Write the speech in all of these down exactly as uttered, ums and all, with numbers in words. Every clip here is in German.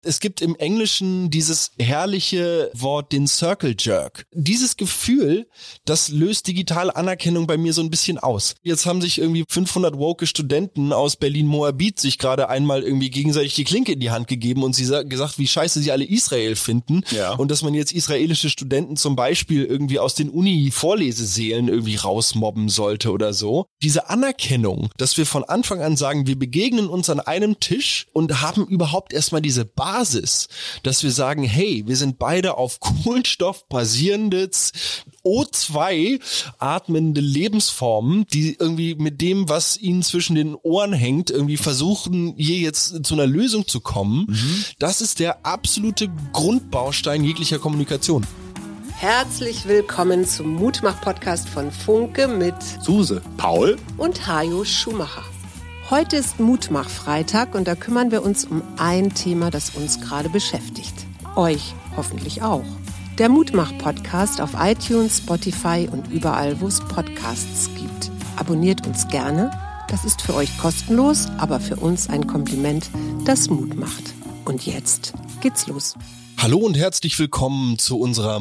Es gibt im Englischen dieses herrliche Wort, den Circle Jerk. Dieses Gefühl, das löst digitale Anerkennung bei mir so ein bisschen aus. Jetzt haben sich irgendwie fünfhundert woke Studenten aus Berlin-Moabit sich gerade einmal irgendwie gegenseitig die Klinke in die Hand gegeben und sie sa- gesagt, wie scheiße sie alle Israel finden. Ja. Und dass man jetzt israelische Studenten zum Beispiel irgendwie aus den Uni-Vorlesesälen irgendwie rausmobben sollte oder so. Diese Anerkennung, dass wir von Anfang an sagen, wir begegnen uns an einem Tisch und haben überhaupt erstmal diese Basis, dass wir sagen, hey, wir sind beide auf Kohlenstoff basierende O zwei atmende Lebensformen, die irgendwie mit dem, was ihnen zwischen den Ohren hängt, irgendwie versuchen, hier jetzt zu einer Lösung zu kommen. Mhm. Das ist der absolute Grundbaustein jeglicher Kommunikation. Herzlich willkommen zum Mutmach-Podcast von Funke mit Suse, Paul und Hajo Schumacher. Heute ist Mutmach-Freitag und da kümmern wir uns um ein Thema, das uns gerade beschäftigt. Euch hoffentlich auch. Der Mutmach-Podcast auf iTunes, Spotify und überall, wo es Podcasts gibt. Abonniert uns gerne. Das ist für euch kostenlos, aber für uns ein Kompliment, das Mut macht. Und jetzt geht's los. Hallo und herzlich willkommen zu unserer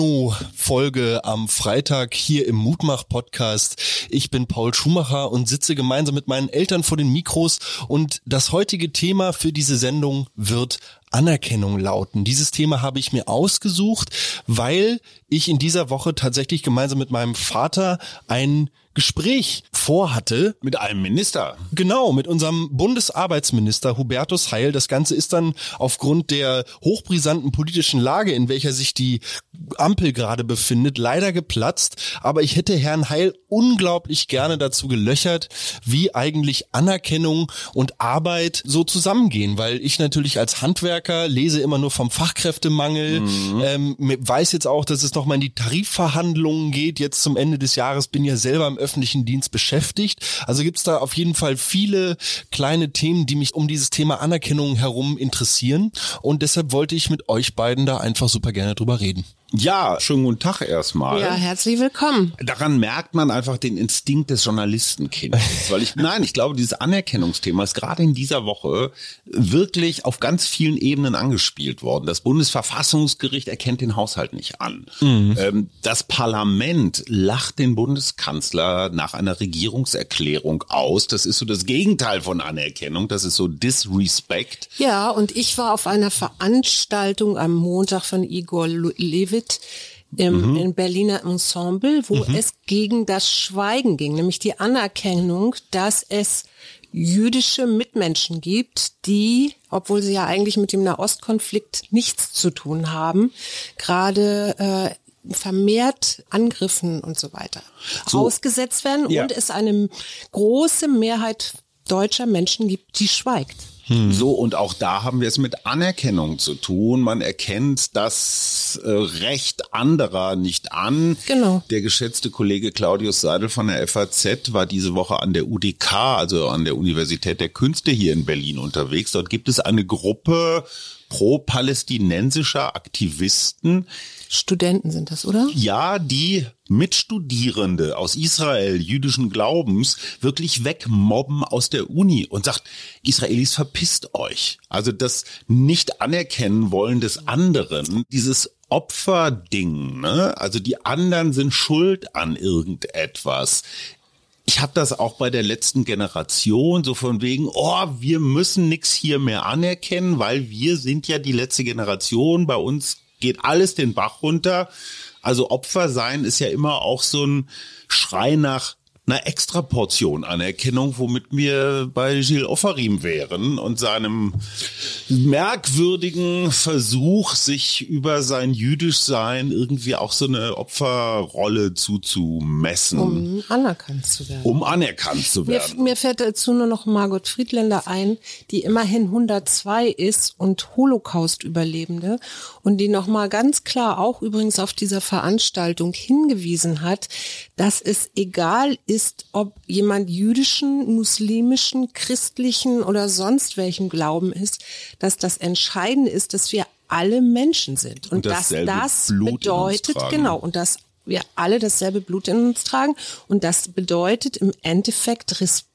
Mono-Folge am Freitag hier im Mutmach-Podcast. Ich bin Paul Schumacher und sitze gemeinsam mit meinen Eltern vor den Mikros und das heutige Thema für diese Sendung wird Anerkennung lauten. Dieses Thema habe ich mir ausgesucht, weil ich in dieser Woche tatsächlich gemeinsam mit meinem Vater ein Gespräch vorhatte. Mit einem Minister. Genau, mit unserem Bundesarbeitsminister Hubertus Heil. Das Ganze ist dann aufgrund der hochbrisanten politischen Lage, in welcher sich die Ampel gerade befindet, leider geplatzt. Aber ich hätte Herrn Heil unglaublich gerne dazu gelöchert, wie eigentlich Anerkennung und Arbeit so zusammengehen. Weil ich natürlich als Handwerker lese immer nur vom Fachkräftemangel, mhm. ähm, weiß jetzt auch, dass es nochmal in die Tarifverhandlungen geht. Jetzt zum Ende des Jahres bin ja selber im öffentlichen Dienst beschäftigt. Also gibt es da auf jeden Fall viele kleine Themen, die mich um dieses Thema Anerkennung herum interessieren. Und deshalb wollte ich mit euch beiden da einfach super gerne drüber reden. Ja, schönen guten Tag erstmal. Ja, herzlich willkommen. Daran merkt man einfach den Instinkt des Journalistenkindes. Weil ich, nein, ich glaube, dieses Anerkennungsthema ist gerade in dieser Woche wirklich auf ganz vielen Ebenen angespielt worden. Das Bundesverfassungsgericht erkennt den Haushalt nicht an. Mhm. Das Parlament lacht den Bundeskanzler nach einer Regierungserklärung aus. Das ist so das Gegenteil von Anerkennung. Das ist so Disrespect. Ja, und ich war auf einer Veranstaltung am Montag von Igor Levit im, mhm. im Berliner Ensemble, wo mhm. es gegen das Schweigen ging, nämlich die Anerkennung, dass es jüdische Mitmenschen gibt, die, obwohl sie ja eigentlich mit dem Nahostkonflikt nichts zu tun haben, gerade äh, vermehrt Angriffen und so weiter so. ausgesetzt werden ja. und es eine große Mehrheit deutscher Menschen gibt, die schweigt. Hm. So, und auch da haben wir es mit Anerkennung zu tun. Man erkennt das äh, Recht anderer nicht an. Genau. Der geschätzte Kollege Claudius Seidel von der F A Z war diese Woche an der U D K, also an der Universität der Künste hier in Berlin unterwegs. Dort gibt es eine Gruppe pro-palästinensischer Aktivisten. Studenten sind das, oder? Ja, die Mitstudierende aus Israel jüdischen Glaubens wirklich wegmobben aus der Uni und sagt, Israelis, verpisst euch. Also das Nicht-Anerkennen wollen des anderen, dieses Opferding, ne? Also die anderen sind schuld an irgendetwas. Ich habe das auch bei der letzten Generation, so von wegen, oh, wir müssen nix hier mehr anerkennen, weil wir sind ja die letzte Generation, bei uns geht alles den Bach runter. Also Opfer sein ist ja immer auch so ein Schrei nach einer Extraportion Anerkennung, womit wir bei Gilles Ofarim wären und seinem merkwürdigen Versuch, sich über sein Jüdischsein irgendwie auch so eine Opferrolle zuzumessen. Um anerkannt zu werden. Um anerkannt zu werden. Mir, mir fällt dazu nur noch Margot Friedländer ein, die immerhin hundertzwei ist und Holocaust-Überlebende und die nochmal ganz klar auch übrigens auf dieser Veranstaltung hingewiesen hat, dass es egal ist, ist, ob jemand jüdischen, muslimischen, christlichen oder sonst welchen Glauben ist, dass das Entscheidende ist, dass wir alle Menschen sind. Und, und dass das Blut bedeutet, genau, und dass wir alle dasselbe Blut in uns tragen. Und das bedeutet im Endeffekt Respekt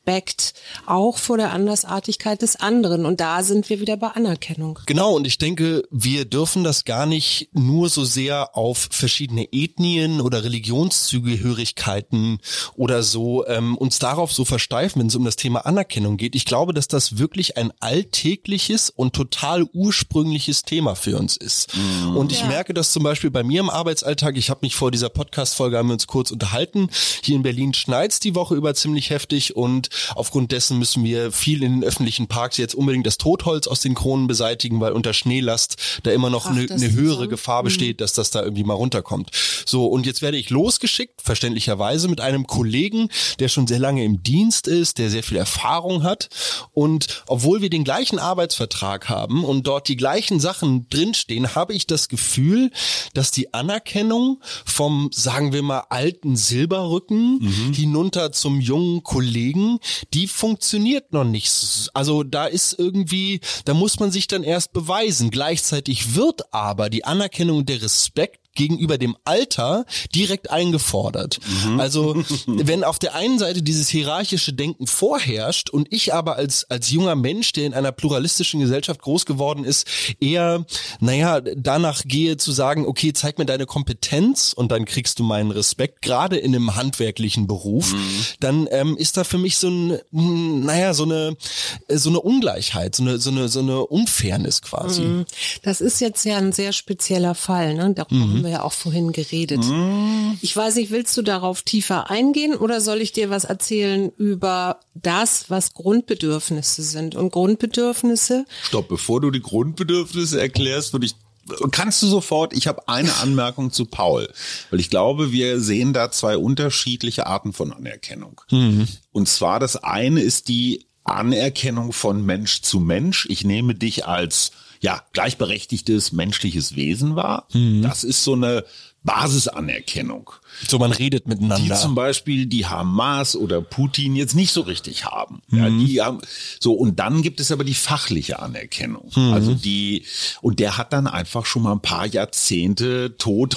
Respekt, auch vor der Andersartigkeit des anderen. Und da sind wir wieder bei Anerkennung. Genau, und ich denke, wir dürfen das gar nicht nur so sehr auf verschiedene Ethnien oder Religionszugehörigkeiten oder so ähm, uns darauf so versteifen, wenn es um das Thema Anerkennung geht. Ich glaube, dass das wirklich ein alltägliches und total ursprüngliches Thema für uns ist. Mhm. Und ich ja. merke das zum Beispiel bei mir im Arbeitsalltag. Ich habe mich vor dieser Podcast-Folge, haben wir uns kurz unterhalten. Hier in Berlin schneit's die Woche über ziemlich heftig und aufgrund dessen müssen wir viel in den öffentlichen Parks jetzt unbedingt das Totholz aus den Kronen beseitigen, weil unter Schneelast da immer noch eine, eine höhere so? Gefahr besteht, dass das da irgendwie mal runterkommt. So, und jetzt werde ich losgeschickt, verständlicherweise, mit einem Kollegen, der schon sehr lange im Dienst ist, der sehr viel Erfahrung hat. Und obwohl wir den gleichen Arbeitsvertrag haben und dort die gleichen Sachen drinstehen, habe ich das Gefühl, dass die Anerkennung vom, sagen wir mal, alten Silberrücken mhm. hinunter zum jungen Kollegen, die funktioniert noch nicht. Also da ist irgendwie, da muss man sich dann erst beweisen. Gleichzeitig wird aber die Anerkennung und der Respekt gegenüber dem Alter direkt eingefordert. Mhm. Also wenn auf der einen Seite dieses hierarchische Denken vorherrscht und ich aber als als junger Mensch, der in einer pluralistischen Gesellschaft groß geworden ist, eher, naja, danach gehe zu sagen, okay, zeig mir deine Kompetenz und dann kriegst du meinen Respekt, gerade in einem handwerklichen Beruf, mhm. dann ähm, ist da für mich so ein, naja, so eine so eine Ungleichheit, so eine so eine so eine Unfairness quasi. Mhm. Das ist jetzt ja ein sehr spezieller Fall, ne? Darum mhm. haben wir ja auch vorhin geredet. Mm. Ich weiß nicht, willst du darauf tiefer eingehen oder soll ich dir was erzählen über das, was Grundbedürfnisse sind? Und Grundbedürfnisse? Stopp, bevor du die Grundbedürfnisse erklärst, würde ich Kannst du sofort, ich habe eine Anmerkung zu Paul, weil ich glaube, wir sehen da zwei unterschiedliche Arten von Anerkennung. Mhm. Und zwar das eine ist die Anerkennung von Mensch zu Mensch. Ich nehme dich als ja gleichberechtigtes menschliches Wesen wahr. Mhm. Das ist so eine Basisanerkennung. So, man redet miteinander. Die zum Beispiel die Hamas oder Putin jetzt nicht so richtig haben. Mhm. Ja, die haben so, und dann gibt es aber die fachliche Anerkennung. Mhm. Also die, und der hat dann einfach schon mal ein paar Jahrzehnte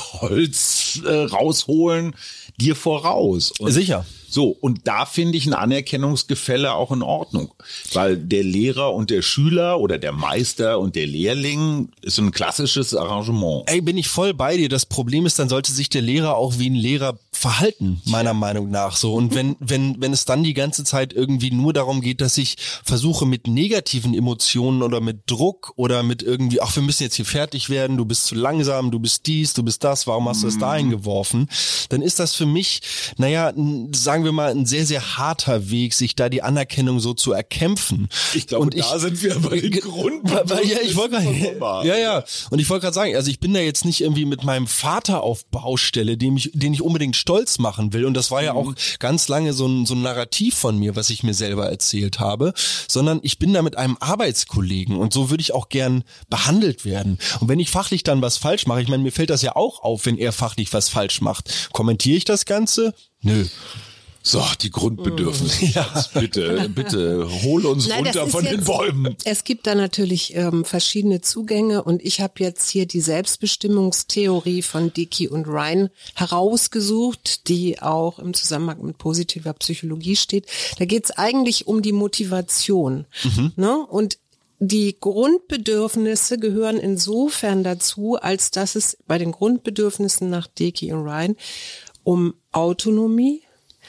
Totholz äh, rausholen dir voraus. Und sicher. So, und da finde ich ein Anerkennungsgefälle auch in Ordnung, weil der Lehrer und der Schüler oder der Meister und der Lehrling ist ein klassisches Arrangement. Ey, bin ich voll bei dir. Das Problem ist, dann sollte sich der Lehrer auch wie ein Lehrer verhalten, meiner Meinung nach so. Und wenn wenn wenn es dann die ganze Zeit irgendwie nur darum geht, dass ich versuche mit negativen Emotionen oder mit Druck oder mit irgendwie, ach, wir müssen jetzt hier fertig werden, du bist zu langsam, du bist dies, du bist das, warum hast du das da eingeworfen? Dann ist das für mich, naja, sagen wir mal, ein sehr, sehr harter Weg, sich da die Anerkennung so zu erkämpfen. Ich glaube, da ich, sind wir bei den Grund. Ja, ich wollte gerade, ja, ja. Und ich wollte gerade sagen, also ich bin da jetzt nicht irgendwie mit meinem Vater auf Baustelle, dem ich, den ich unbedingt stolz machen will. Und das war ja auch ganz lange so ein, so ein Narrativ von mir, was ich mir selber erzählt habe, sondern ich bin da mit einem Arbeitskollegen und so würde ich auch gern behandelt werden. Und wenn ich fachlich dann was falsch mache, ich meine, mir fällt das ja auch auf, wenn er fachlich was falsch macht. Kommentiere ich das Ganze? Nö. So, die Grundbedürfnisse. Ja. Bitte, bitte, hol uns Nein, runter von jetzt, den Bäumen. Es gibt da natürlich ähm, verschiedene Zugänge und ich habe jetzt hier die Selbstbestimmungstheorie von Dickey und Ryan herausgesucht, die auch im Zusammenhang mit positiver Psychologie steht. Da geht es eigentlich um die Motivation. Mhm. Ne? Und die Grundbedürfnisse gehören insofern dazu, als dass es bei den Grundbedürfnissen nach Dickey und Ryan um Autonomie,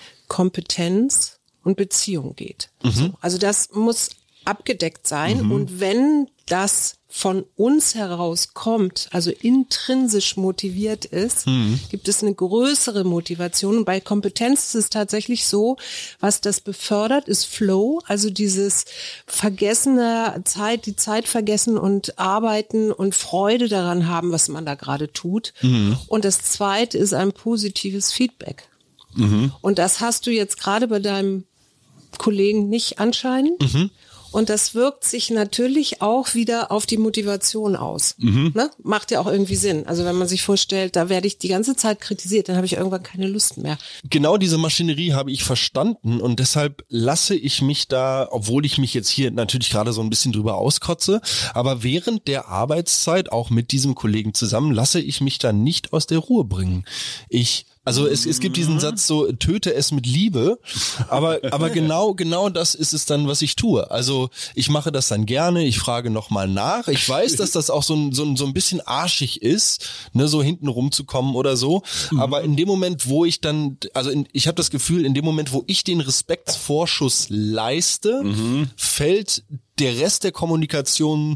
Kompetenz und Beziehung geht. Mhm. Also das muss abgedeckt sein. Mhm. Und wenn das von uns herauskommt, also intrinsisch motiviert ist, mhm. gibt es eine größere Motivation. Und bei Kompetenz ist es tatsächlich so, was das befördert, ist Flow, also dieses vergessene Zeit, die Zeit vergessen und arbeiten und Freude daran haben, was man da gerade tut. Mhm. Und das Zweite ist ein positives Feedback. Mhm. Und das hast du jetzt gerade bei deinem Kollegen nicht anscheinend. Mhm. Und das wirkt sich natürlich auch wieder auf die Motivation aus. Mhm. Ne? Macht ja auch irgendwie Sinn. Also wenn man sich vorstellt, da werde ich die ganze Zeit kritisiert, dann habe ich irgendwann keine Lust mehr. Genau diese Maschinerie habe ich verstanden und deshalb lasse ich mich da, obwohl ich mich jetzt hier natürlich gerade so ein bisschen drüber auskotze, aber während der Arbeitszeit, auch mit diesem Kollegen zusammen, lasse ich mich da nicht aus der Ruhe bringen. Ich Also es, es gibt diesen Satz so, töte es mit Liebe, aber aber genau genau das ist es dann, was ich tue. Also ich mache das dann gerne, ich frage nochmal nach. Ich weiß, dass das auch so ein, so ein, so ein bisschen arschig ist, ne, so hinten rumzukommen oder so. Mhm. Aber in dem Moment, wo ich dann, also in, ich habe das Gefühl, in dem Moment, wo ich den Respektsvorschuss leiste, mhm. fällt der Rest der Kommunikation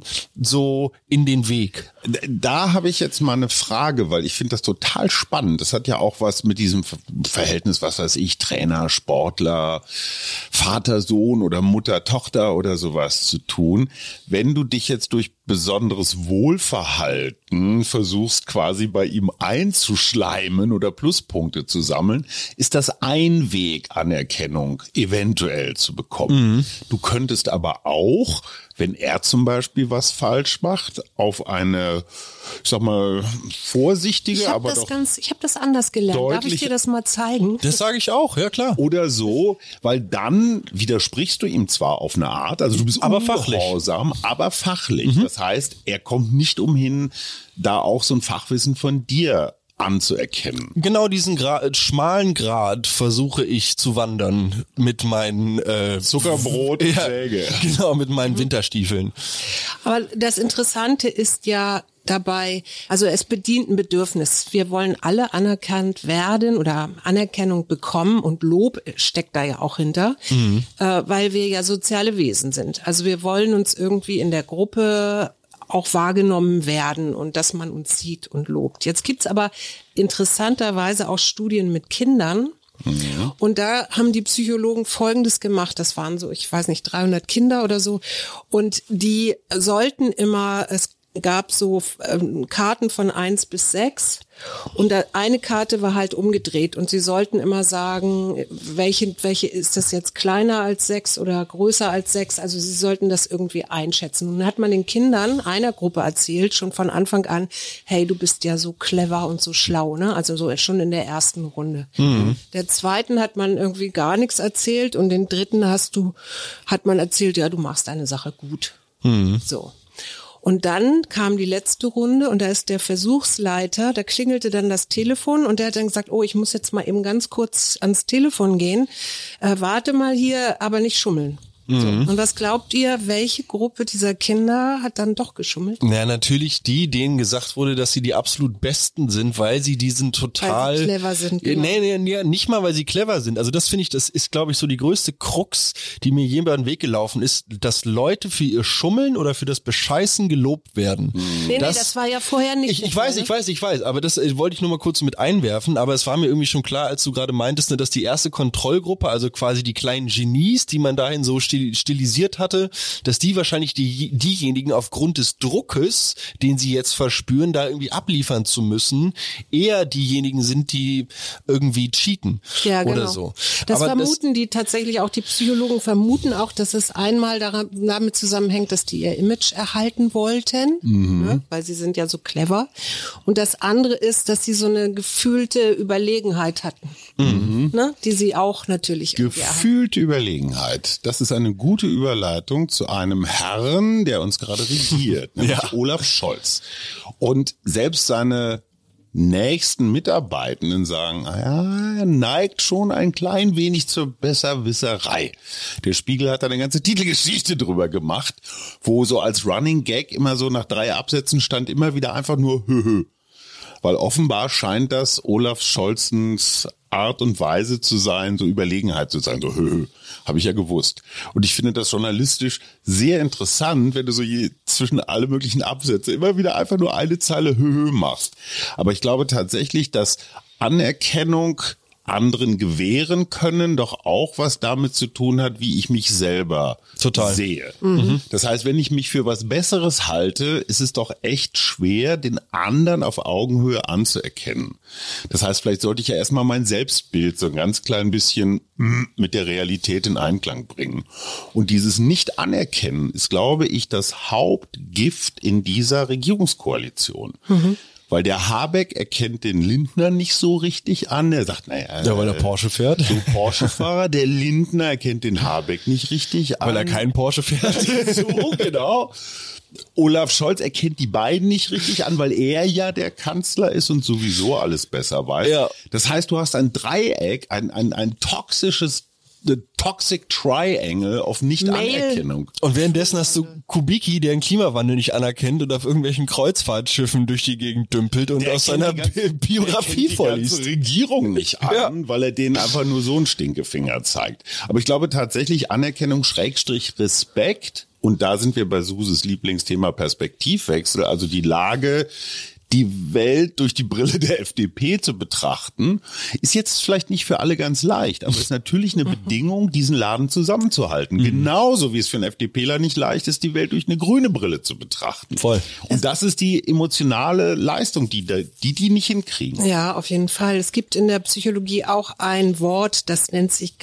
so in den Weg. Da habe ich jetzt mal eine Frage, weil ich finde das total spannend. Das hat ja auch was mit diesem Verhältnis, was weiß ich, Trainer, Sportler, Vater, Sohn oder Mutter, Tochter oder sowas zu tun. Wenn du dich jetzt durch besonderes Wohlverhalten versuchst, quasi bei ihm einzuschleimen oder Pluspunkte zu sammeln, ist das ein Weg, Anerkennung eventuell zu bekommen. Mhm. Du könntest aber auch, wenn er zum Beispiel was falsch macht, auf eine, ich sag mal, vorsichtige, ich hab aber das doch ganz, ich habe das anders gelernt. Darf ich dir das mal zeigen? Das sage ich auch, ja klar. Oder so, weil dann widersprichst du ihm zwar auf eine Art, also du bist aber ungehorsam, fachlich. aber fachlich. Mhm. Das heißt, er kommt nicht umhin, da auch so ein Fachwissen von dir anzuerkennen. Genau diesen Gra- schmalen Grat versuche ich zu wandern mit meinen äh, Zuckerbrot und Säge. Ja, genau, mit meinen Winterstiefeln. Aber das Interessante ist ja dabei, also es bedient ein Bedürfnis. Wir wollen alle anerkannt werden oder Anerkennung bekommen und Lob steckt da ja auch hinter, mhm. äh, weil wir ja soziale Wesen sind. Also wir wollen uns irgendwie in der Gruppe auch wahrgenommen werden und dass man uns sieht und lobt. Jetzt gibt's aber interessanterweise auch Studien mit Kindern. Ja. Und da haben die Psychologen Folgendes gemacht. Das waren so, ich weiß nicht, dreihundert Kinder oder so. Und die sollten immer, es gab so ähm, Karten von eins bis sechs und da eine Karte war halt umgedreht und sie sollten immer sagen, welche, welche ist das jetzt kleiner als sechs oder größer als sechs, also sie sollten das irgendwie einschätzen. Und dann hat man den Kindern einer Gruppe erzählt, schon von Anfang an, hey, du bist ja so clever und so schlau, ne? Also so schon in der ersten Runde. Mhm. Der zweiten hat man irgendwie gar nichts erzählt und den dritten hast du, hat man erzählt, ja, du machst deine Sache gut. Mhm. So. Und dann kam die letzte Runde und da ist der Versuchsleiter, da klingelte dann das Telefon und der hat dann gesagt, oh, ich muss jetzt mal eben ganz kurz ans Telefon gehen, äh, warte mal hier, aber nicht schummeln. So. Und was glaubt ihr, welche Gruppe dieser Kinder hat dann doch geschummelt? Ja, natürlich die, denen gesagt wurde, dass sie die absolut Besten sind, weil sie diesen total... Weil sie clever sind. Genau. Nee, nee, nee, nicht mal, weil sie clever sind. Also das finde ich, das ist, glaube ich, so die größte Krux, die mir je über den Weg gelaufen ist, dass Leute für ihr Schummeln oder für das Bescheißen gelobt werden. Nee, das, nee, das war ja vorher nicht. Ich, ich weiß, ich weiß, ich weiß, aber das äh, wollte ich nur mal kurz mit einwerfen, aber es war mir irgendwie schon klar, als du gerade meintest, ne, dass die erste Kontrollgruppe, also quasi die kleinen Genies, die man dahin so stil- stilisiert hatte, dass die wahrscheinlich die diejenigen aufgrund des Druckes, den sie jetzt verspüren, da irgendwie abliefern zu müssen, eher diejenigen sind, die irgendwie cheaten ja, genau. oder so. Das aber vermuten das, die tatsächlich auch, die Psychologen vermuten auch, dass es einmal daran, damit zusammenhängt, dass die ihr Image erhalten wollten, mhm. ne, weil sie sind ja so clever. Und das andere ist, dass sie so eine gefühlte Überlegenheit hatten, mhm. ne, die sie auch natürlich gefühlte Überlegenheit. Das ist eine gute Überleitung zu einem Herrn, der uns gerade regiert, nämlich ja. Olaf Scholz. Und selbst seine nächsten Mitarbeitenden sagen, ja, er neigt schon ein klein wenig zur Besserwisserei. Der Spiegel hat da eine ganze Titelgeschichte drüber gemacht, wo so als Running Gag immer so nach drei Absätzen stand immer wieder einfach nur höhö. Weil offenbar scheint das Olaf Scholzens Art und Weise zu sein, so Überlegenheit zu sein, so höhö, habe ich ja gewusst. Und ich finde das journalistisch sehr interessant, wenn du so je, zwischen alle möglichen Absätze immer wieder einfach nur eine Zeile höhö machst. Aber ich glaube tatsächlich, dass Anerkennung anderen gewähren können, doch auch was damit zu tun hat, wie ich mich selber Total. sehe. Mhm. Das heißt, wenn ich mich für was Besseres halte, ist es doch echt schwer, den anderen auf Augenhöhe anzuerkennen. Das heißt, vielleicht sollte ich ja erstmal mein Selbstbild so ein ganz klein bisschen mit der Realität in Einklang bringen. Und dieses Nicht-Anerkennen ist, glaube ich, das Hauptgift in dieser Regierungskoalition. Mhm. Weil der Habeck erkennt den Lindner nicht so richtig an. Er sagt, naja, ja, weil er Porsche fährt. So Porsche-Fahrer. Der Lindner erkennt den Habeck nicht richtig an. Weil er keinen Porsche fährt. So, genau. Olaf Scholz erkennt die beiden nicht richtig an, weil er ja der Kanzler ist und sowieso alles besser weiß. Ja. Das heißt, du hast ein Dreieck, ein, ein, ein toxisches The Toxic Triangle auf Nicht-Anerkennung. Und währenddessen hast du Kubicki, der den Klimawandel nicht anerkennt und auf irgendwelchen Kreuzfahrtschiffen durch die Gegend dümpelt und Der aus seiner ganze, Biografie vorliest. Der kennt die ganze Regierung nicht an, ja. weil er denen einfach nur so einen Stinkefinger zeigt. Aber ich glaube tatsächlich Anerkennung Schrägstrich Respekt. Und da sind wir bei Suses Lieblingsthema Perspektivwechsel, also die Lage, die Welt durch die Brille der F D P zu betrachten, ist jetzt vielleicht nicht für alle ganz leicht, aber ist natürlich eine Bedingung, diesen Laden zusammenzuhalten. Mhm. Genauso wie es für einen FDPler nicht leicht ist, die Welt durch eine grüne Brille zu betrachten. Voll. Und das ist die emotionale Leistung, die die, die nicht hinkriegen. Ja, auf jeden Fall. Es gibt in der Psychologie auch ein Wort, das nennt sich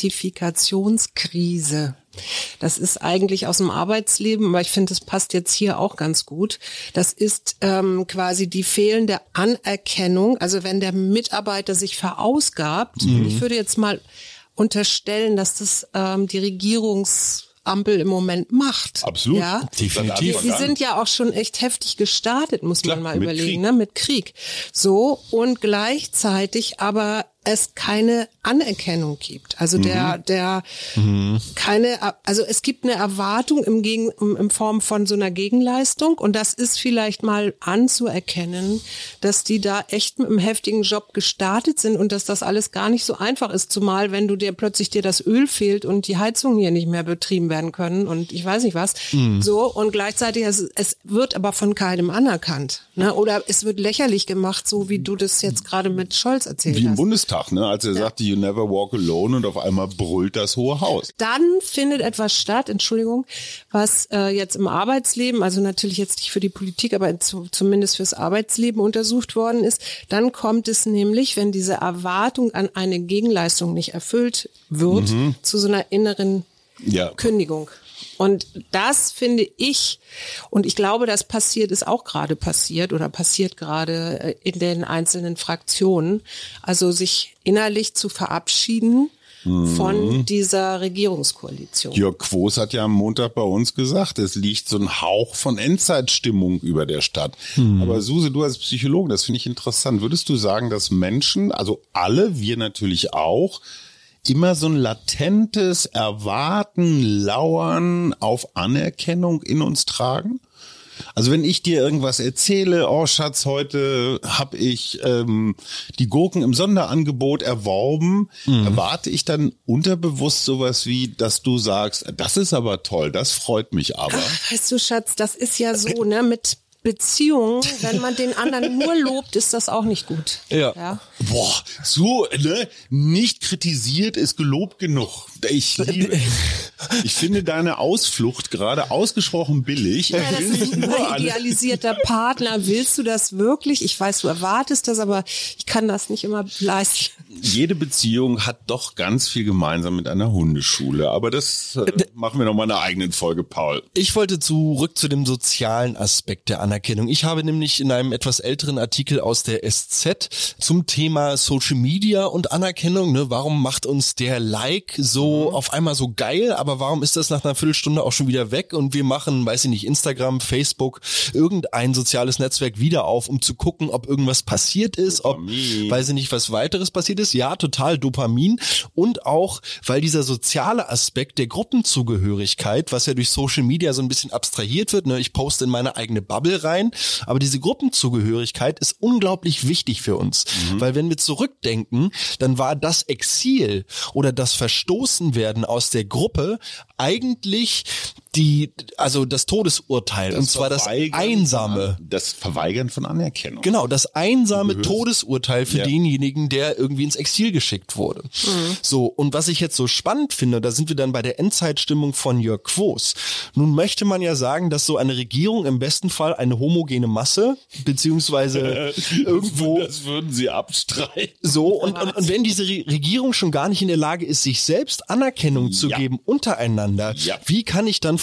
Gratifikationskrise. Das ist eigentlich aus dem Arbeitsleben, aber ich finde, das passt jetzt hier auch ganz gut. Das ist ähm, quasi die fehlende Anerkennung. Also wenn der Mitarbeiter sich verausgabt, mhm. ich würde jetzt mal unterstellen, dass das ähm, die Regierungsampel im Moment macht. Absolut. Ja? Definitiv. Die, die sind ja auch schon echt heftig gestartet, muss Klar, man mal mit überlegen, Krieg. ne? Mit Krieg. So, und gleichzeitig aber es keine Anerkennung gibt. Also der, der, mhm. keine, also es gibt eine Erwartung im Gegen, in Form von so einer Gegenleistung und das ist vielleicht mal anzuerkennen, dass die da echt mit einem heftigen Job gestartet sind und dass das alles gar nicht so einfach ist, zumal wenn du dir plötzlich dir das Öl fehlt und die Heizungen hier nicht mehr betrieben werden können und ich weiß nicht was. Mhm. So, und gleichzeitig, es, es wird aber von keinem anerkannt, ne? Oder es wird lächerlich gemacht, so wie du das jetzt gerade mit Scholz erzählt wie hast. im Bundestag. Ne, als er ja. sagte, you never walk alone und auf einmal brüllt das Hohe Haus. Dann findet etwas statt, Entschuldigung, was äh, jetzt im Arbeitsleben, also natürlich jetzt nicht für die Politik, aber zu, zumindest fürs Arbeitsleben untersucht worden ist. Dann kommt es nämlich, wenn diese Erwartung an eine Gegenleistung nicht erfüllt wird, mhm. zu so einer inneren ja. Kündigung. Und das finde ich, und ich glaube, das passiert, ist auch gerade passiert oder passiert gerade in den einzelnen Fraktionen, also sich innerlich zu verabschieden mhm. von dieser Regierungskoalition. Jörg Quos hat ja am Montag bei uns gesagt, es liegt so ein Hauch von Endzeitstimmung über der Stadt. Mhm. Aber Suse, du als Psychologin, das finde ich interessant. Würdest du sagen, dass Menschen, also alle, wir natürlich auch, immer so ein latentes Erwarten, Lauern auf Anerkennung in uns tragen? Also wenn ich dir irgendwas erzähle, oh Schatz, heute habe ich ähm, die Gurken im Sonderangebot erworben, mhm. erwarte ich dann unterbewusst sowas wie, dass du sagst, das ist aber toll, das freut mich aber. Ach, weißt du, Schatz, das ist ja so, ne, mit Beziehungen, wenn man den anderen nur lobt, ist das auch nicht gut. Ja. ja. Boah, so, ne? Nicht kritisiert ist gelobt genug. Ich liebe, ich finde deine Ausflucht gerade ausgesprochen billig. Ja, das ist ein idealisierter Partner. Willst du das wirklich? Ich weiß, du erwartest das, aber ich kann das nicht immer leisten. Jede Beziehung hat doch ganz viel gemeinsam mit einer Hundeschule. Aber das äh, machen wir noch mal in einer eigenen Folge, Paul. Ich wollte zurück zu dem sozialen Aspekt der Anerkennung. Ich habe nämlich in einem etwas älteren Artikel aus der S Z zum Thema Social Media und Anerkennung, ne, warum macht uns der Like so auf einmal so geil, aber warum ist das nach einer Viertelstunde auch schon wieder weg und wir machen, weiß ich nicht, Instagram, Facebook, irgendein soziales Netzwerk wieder auf, um zu gucken, ob irgendwas passiert ist, Dopamin. Ob, weiß ich nicht, was weiteres passiert ist. Ja, total Dopamin und auch, weil dieser soziale Aspekt der Gruppenzugehörigkeit, was ja durch Social Media so ein bisschen abstrahiert wird, ne, ich poste in meine eigene Bubble rein, aber diese Gruppenzugehörigkeit ist unglaublich wichtig für uns, mhm. weil wenn wir zurückdenken, dann war das Exil oder das Verstoßen werden aus der Gruppe eigentlich die, also das Todesurteil, das und zwar das einsame. Das Verweigern von Anerkennung. Genau, das einsame Todesurteil für ja. denjenigen, der irgendwie ins Exil geschickt wurde. Mhm. So, und was ich jetzt so spannend finde, da sind wir dann bei der Endzeitstimmung von Jörg Quos. Nun möchte man ja sagen, dass so eine Regierung im besten Fall eine homogene Masse, beziehungsweise irgendwo... Das würden sie abstreiten. So, und, und, und wenn diese Re- Regierung schon gar nicht in der Lage ist, sich selbst Anerkennung zu ja. geben untereinander, ja. wie kann ich dann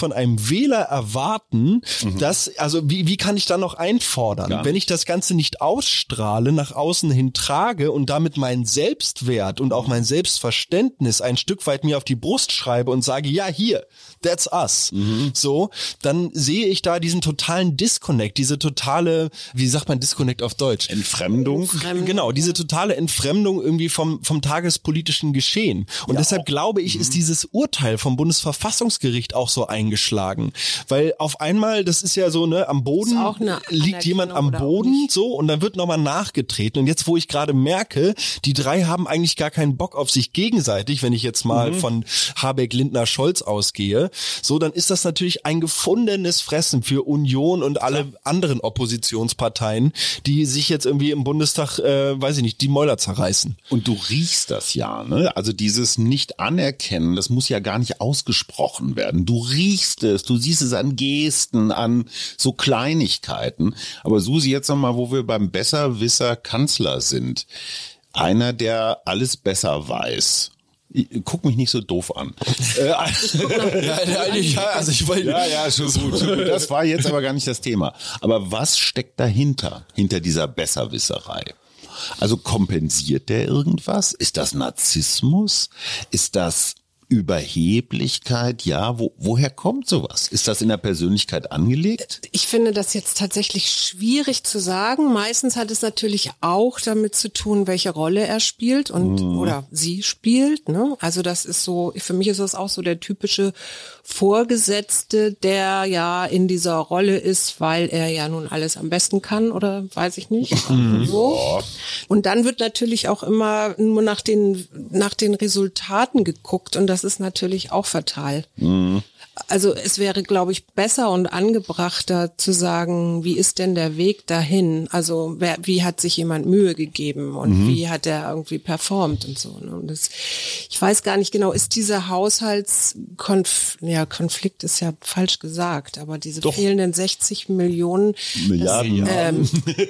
von einem Wähler erwarten, mhm. dass, also wie, wie kann ich da noch einfordern? Ja. Wenn ich das Ganze nicht ausstrahle, nach außen hin trage und damit meinen Selbstwert und auch mein Selbstverständnis ein Stück weit mir auf die Brust schreibe und sage, ja, hier, that's us. Mhm. So, dann sehe ich da diesen totalen Disconnect, diese totale, wie sagt man Disconnect auf Deutsch? Entfremdung. Entfremdung. Genau, diese totale Entfremdung irgendwie vom, vom tagespolitischen Geschehen. Und ja, deshalb glaube ich, mhm. ist dieses Urteil vom Bundesverfassungsgericht auch so eingeschlagen. Weil auf einmal, das ist ja so, ne, am Boden liegt jemand am Boden, so, und dann wird nochmal nachgetreten. Und jetzt, wo ich gerade merke, die drei haben eigentlich gar keinen Bock auf sich gegenseitig, wenn ich jetzt mal mhm. von Habeck, Lindner, Scholz ausgehe, so, dann ist das natürlich ein gefundenes Fressen für Union und alle ja. anderen Oppositionsparteien, die sich jetzt irgendwie im Bundestag, äh, weiß ich nicht, die Mäuler zerreißen. Und du riechst das ja, ne? Also dieses Nicht-Anerkennen, das muss ja gar nicht ausgesprochen werden. Du riechst es, du siehst es an Gesten, an so Kleinigkeiten. Aber Susi, jetzt nochmal, wo wir beim Besserwisser Kanzler sind. Einer, der alles besser weiß. Guck mich nicht so doof an. ja, ja, ja, also ich wollte, ja, ja, schon gut, schon gut. Das war jetzt aber gar nicht das Thema. Aber was steckt dahinter, hinter dieser Besserwisserei? Also kompensiert der irgendwas? Ist das Narzissmus? Ist das Überheblichkeit? Ja, wo, woher kommt sowas? Ist das in der Persönlichkeit angelegt? Ich finde das jetzt tatsächlich schwierig zu sagen. Meistens hat es natürlich auch damit zu tun, welche Rolle er spielt und mhm. oder sie spielt. Ne? Also das ist so, für mich ist das auch so der typische Vorgesetzte, der ja in dieser Rolle ist, weil er ja nun alles am besten kann oder weiß ich nicht. Mhm. So. Und dann wird natürlich auch immer nur nach den, nach den Resultaten geguckt und das ist natürlich auch fatal. Mhm. Also es wäre, glaube ich, besser und angebrachter zu sagen, wie ist denn der Weg dahin? Also wer, wie hat sich jemand Mühe gegeben und mhm. wie hat er irgendwie performt und so. Und das, ich weiß gar nicht genau, ist dieser Haushaltskonflikt, ja, Konflikt ist ja falsch gesagt, aber diese Doch. fehlenden sechzig Millionen Milliarden, das, ähm,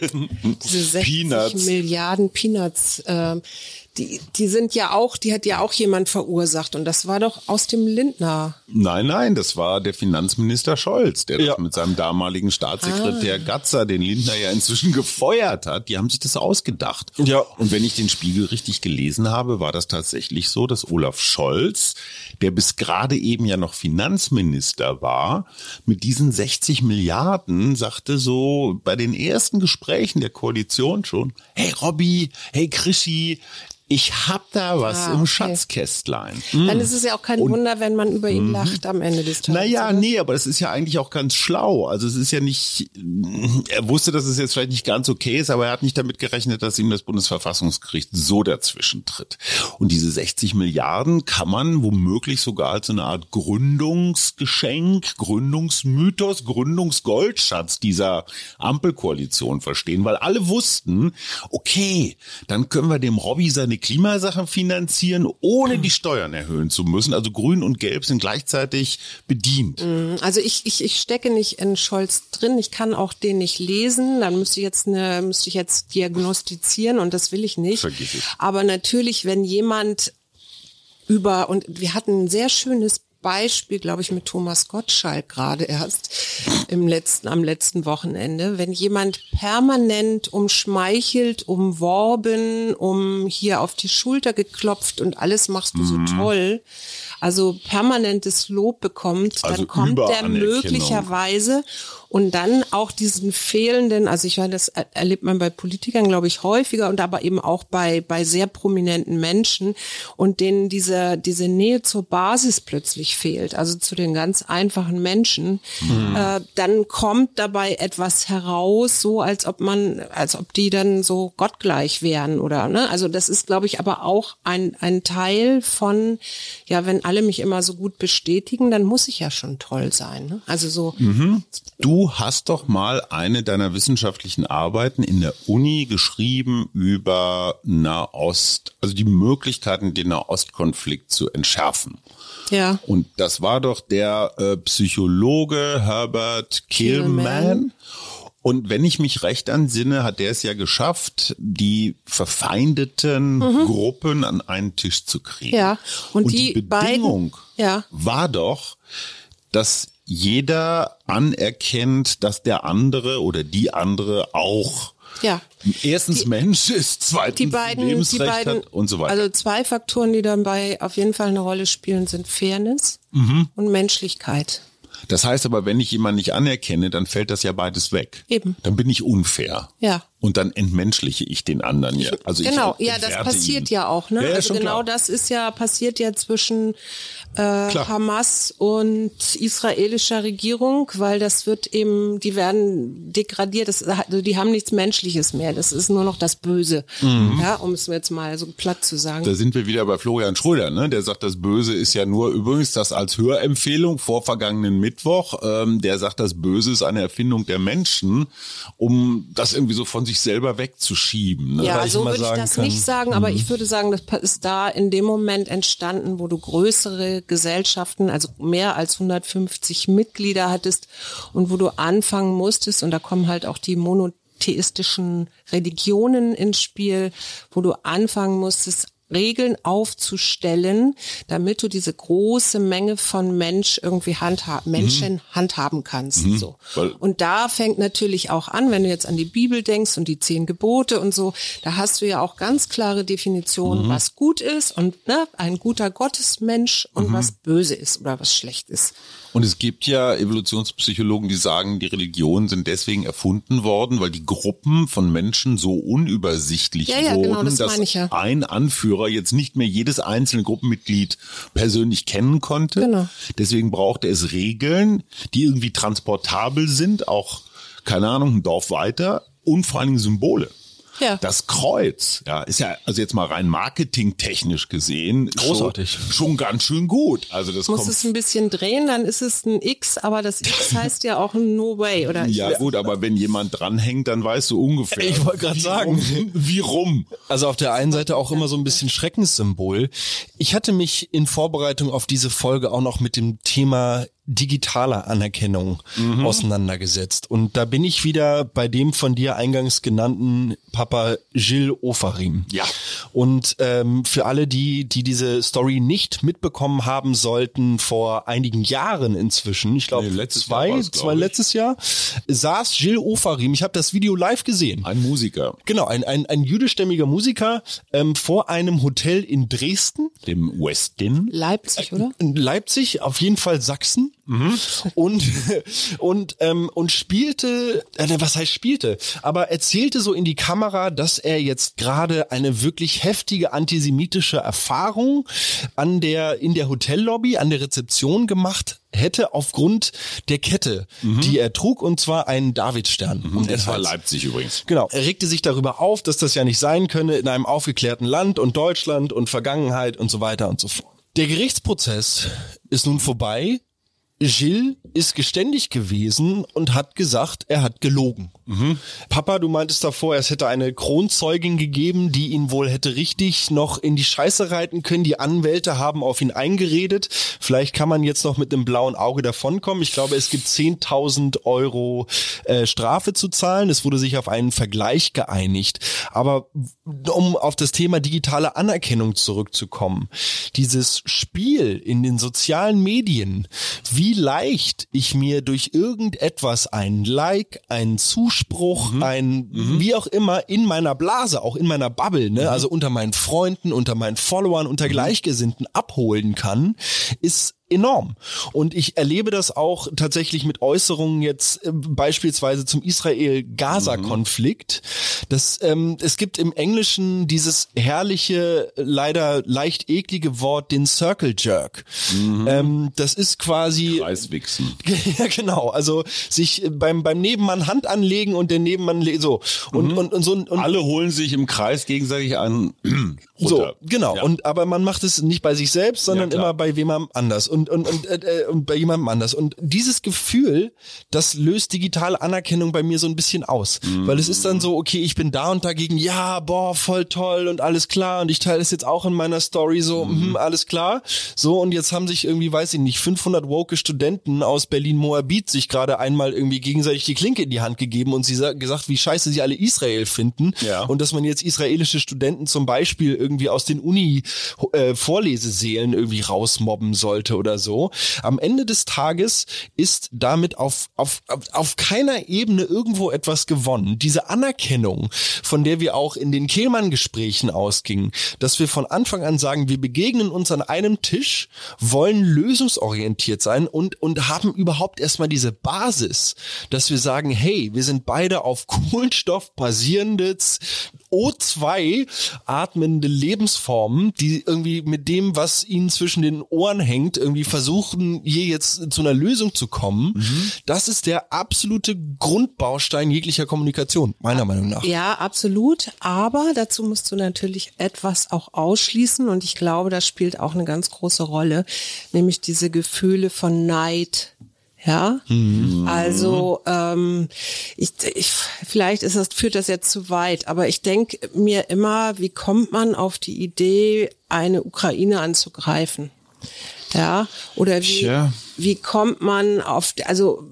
diese sechzig Peanuts. Milliarden Peanuts, ähm, Die, die sind ja auch, die hat ja auch jemand verursacht und das war doch aus dem Lindner. Nein, nein, das war der Finanzminister Scholz, der ja. das mit seinem damaligen Staatssekretär ah. Gatzer, den Lindner ja inzwischen gefeuert hat. Die haben sich das ausgedacht. Ja. Und wenn ich den Spiegel richtig gelesen habe, war das tatsächlich so, dass Olaf Scholz, der bis gerade eben ja noch Finanzminister war, mit diesen sechzig Milliarden sagte so bei den ersten Gesprächen der Koalition schon, hey Robby, hey Krischi, ich hab da was ah, okay. im Schatzkästlein. Dann ist es ja auch kein und, Wunder, wenn man über ihn lacht am Ende des Tages. Naja, oder? nee, aber es ist ja eigentlich auch ganz schlau. Also es ist ja nicht, er wusste, dass es jetzt vielleicht nicht ganz okay ist, aber er hat nicht damit gerechnet, dass ihm das Bundesverfassungsgericht so dazwischen tritt. Und diese sechzig Milliarden kann man womöglich sogar als eine Art Gründungsgeschenk, Gründungsmythos, Gründungsgoldschatz dieser Ampelkoalition verstehen, weil alle wussten, okay, dann können wir dem Robby seine Klimasachen finanzieren, ohne die Steuern erhöhen zu müssen. Also Grün und Gelb sind gleichzeitig bedient. Also ich, ich, ich stecke nicht in Scholz drin. Ich kann auch den nicht lesen. Dann müsste ich jetzt eine, müsste ich jetzt diagnostizieren und das will ich nicht. Vergiss es. Aber natürlich, wenn jemand über, und wir hatten ein sehr schönes Beispiel, glaube ich, mit Thomas Gottschalk gerade erst im letzten, am letzten Wochenende. Wenn jemand permanent umschmeichelt, umworben, um hier auf die Schulter geklopft und alles machst du mhm. so toll, also permanentes Lob bekommt, also dann kommt der möglicherweise und dann auch diesen fehlenden, also ich meine, das erlebt man bei Politikern, glaube ich, häufiger und aber eben auch bei bei sehr prominenten Menschen und denen diese diese Nähe zur Basis plötzlich fehlt, also zu den ganz einfachen Menschen, mhm. äh, dann kommt dabei etwas heraus, so als ob man, als ob die dann so gottgleich wären oder, ne? Also das ist, glaube ich, aber auch ein ein Teil von, ja, wenn alle mich immer so gut bestätigen, dann muss ich ja schon toll sein, ne? Also so. Mhm. Du hast doch mal eine deiner wissenschaftlichen Arbeiten in der Uni geschrieben über Nahost, also die Möglichkeiten, den Nahostkonflikt zu entschärfen. Ja. Und das war doch der äh, Psychologe Herbert Killman. Und wenn ich mich recht entsinne, hat der es ja geschafft, die verfeindeten mhm. Gruppen an einen Tisch zu kriegen. Ja. Und, Und die, die Bedingung beiden, ja. war doch, dass jeder anerkennt, dass der andere oder die andere auch ja. erstens die, Mensch ist, zweitens die beiden, Lebensrecht die beiden, hat und so weiter. Also zwei Faktoren, die dabei auf jeden Fall eine Rolle spielen, sind Fairness mhm. und Menschlichkeit. Das heißt aber, wenn ich jemanden nicht anerkenne, dann fällt das ja beides weg. Eben. Dann bin ich unfair. Ja. Und dann entmenschliche ich den anderen ja. Also genau, ich ja, das passiert ihn. ja auch. Ne? Ja, ja, also genau klar. das ist ja passiert ja zwischen äh, Hamas und israelischer Regierung, weil das wird eben, die werden degradiert. Das, also die haben nichts Menschliches mehr. Das ist nur noch das Böse. Mhm. Ja, um es jetzt mal so platt zu sagen. Da sind wir wieder bei Florian Schröder, ne? Der sagt, das Böse ist ja nur übrigens das als Hörempfehlung vor vergangenen Mittwoch. Ähm, der sagt, das Böse ist eine Erfindung der Menschen, um das irgendwie so von sich selber wegzuschieben. Ne? Ja, so würde ich das kann. nicht sagen, aber mhm. ich würde sagen, das ist da in dem Moment entstanden, wo du größere Gesellschaften, also mehr als hundertfünfzig Mitglieder hattest und wo du anfangen musstest, und da kommen halt auch die monotheistischen Religionen ins Spiel, wo du anfangen musstest, Regeln aufzustellen, damit du diese große Menge von Mensch irgendwie handha- Menschen mhm. handhaben kannst. Mhm. So. Und da fängt natürlich auch an, wenn du jetzt an die Bibel denkst und die zehn Gebote und so, da hast du ja auch ganz klare Definitionen, mhm. was gut ist und ne, ein guter Gottesmensch und mhm. was böse ist oder was schlecht ist. Und es gibt ja Evolutionspsychologen, die sagen, die Religionen sind deswegen erfunden worden, weil die Gruppen von Menschen so unübersichtlich ja, ja, wurden, genau, das dass meine ich ja. ein Anführer jetzt nicht mehr jedes einzelne Gruppenmitglied persönlich kennen konnte. Genau. Deswegen brauchte es Regeln, die irgendwie transportabel sind, auch, keine Ahnung, ein Dorf weiter, und vor allen Dingen Symbole. Ja. Das Kreuz, ja, ist ja, also jetzt mal rein marketingtechnisch gesehen, großartig. Schon, schon ganz schön gut. Also das muss kommt, es ein bisschen drehen, dann ist es ein X, aber das X heißt ja auch No Way, oder? Ja gut, aber wenn jemand dranhängt, dann weißt du ungefähr. Ich wollte gerade sagen, rum, wie rum. Also auf der einen Seite auch immer so ein bisschen Schreckenssymbol. Ich hatte mich in Vorbereitung auf diese Folge auch noch mit dem Thema digitaler Anerkennung mhm. auseinandergesetzt. Und da bin ich wieder bei dem von dir eingangs genannten Papa Gilles Ofarim. Ja. Und ähm, für alle, die die diese Story nicht mitbekommen haben sollten, vor einigen Jahren inzwischen, ich glaube nee, zwei, Jahr glaub zwei ich. letztes Jahr, saß Gilles Ofarim, ich habe das Video live gesehen. Ein Musiker. Genau, ein, ein, ein jüdischstämmiger Musiker ähm, vor einem Hotel in Dresden. Dem Westin. Leipzig, oder? In Leipzig, auf jeden Fall Sachsen. Mhm. Und und ähm, und spielte, äh, was heißt spielte, aber erzählte so in die Kamera, dass er jetzt gerade eine wirklich heftige antisemitische Erfahrung an der in der Hotellobby, an der Rezeption gemacht hätte aufgrund der Kette, mhm. die er trug, und zwar einen Davidstern. Mhm. Das war Leipzig übrigens. Genau. Er regte sich darüber auf, dass das ja nicht sein könne in einem aufgeklärten Land und Deutschland und Vergangenheit und so weiter und so fort. Der Gerichtsprozess ist nun vorbei. Gilles ist geständig gewesen und hat gesagt, er hat gelogen. Mhm. Papa, du meintest davor, es hätte eine Kronzeugin gegeben, die ihn wohl hätte richtig noch in die Scheiße reiten können. Die Anwälte haben auf ihn eingeredet. Vielleicht kann man jetzt noch mit einem blauen Auge davonkommen. Ich glaube, es gibt zehntausend Euro äh, Strafe zu zahlen. Es wurde sich auf einen Vergleich geeinigt. Aber um auf das Thema digitale Anerkennung zurückzukommen, dieses Spiel in den sozialen Medien, wie leicht ich mir durch irgendetwas ein Like, einen Zuspruch, mhm. ein mhm. wie auch immer in meiner Blase, auch in meiner Bubble, ne, mhm. also unter meinen Freunden, unter meinen Followern, unter mhm. Gleichgesinnten abholen kann, ist enorm. Und ich erlebe das auch tatsächlich mit Äußerungen jetzt äh, beispielsweise zum Israel-Gaza-Konflikt. Das, ähm, es gibt im Englischen dieses herrliche, leider leicht eklige Wort, den Circle Jerk. Mhm. Ähm, das ist quasi Kreiswichsen. Ja, genau. Also sich beim beim Nebenmann Hand anlegen und der Nebenmann le- so und, mhm. und und so und alle holen sich im Kreis gegenseitig an. So, genau. Ja. Und aber man macht es nicht bei sich selbst, sondern ja, immer bei wemandem anders und und und, äh, und bei jemandem anders. Und dieses Gefühl, das löst digitale Anerkennung bei mir so ein bisschen aus, mhm. weil es ist dann so, okay, ich bin da und dagegen, ja, boah, voll toll und alles klar und ich teile es jetzt auch in meiner Story so, mhm. mh, alles klar. So, und jetzt haben sich irgendwie, weiß ich nicht, fünfhundert woke Studenten aus Berlin-Moabit sich gerade einmal irgendwie gegenseitig die Klinke in die Hand gegeben und sie sa- gesagt, wie scheiße sie alle Israel finden ja. und dass man jetzt israelische Studenten zum Beispiel irgendwie aus den Uni-Vorlesesälen äh, irgendwie rausmobben sollte oder oder so. Am Ende des Tages ist damit auf, auf, auf, auf keiner Ebene irgendwo etwas gewonnen. Diese Anerkennung, von der wir auch in den Kehlmann-Gesprächen ausgingen, dass wir von Anfang an sagen, wir begegnen uns an einem Tisch, wollen lösungsorientiert sein und, und haben überhaupt erstmal diese Basis, dass wir sagen, hey, wir sind beide auf Kohlenstoff basierende O zwei atmende Lebensformen, die irgendwie mit dem, was ihnen zwischen den Ohren hängt, irgendwie versuchen, hier jetzt zu einer Lösung zu kommen. Mhm. Das ist der absolute Grundbaustein jeglicher Kommunikation, meiner Meinung nach. Ja, absolut. Aber dazu musst du natürlich etwas auch ausschließen und ich glaube, das spielt auch eine ganz große Rolle, nämlich diese Gefühle von Neid. Ja, mhm. also ähm, ich, ich, vielleicht ist das, führt das jetzt zu weit, aber ich denke mir immer, wie kommt man auf die Idee, eine Ukraine anzugreifen? Ja, oder wie, ja. wie kommt man auf, also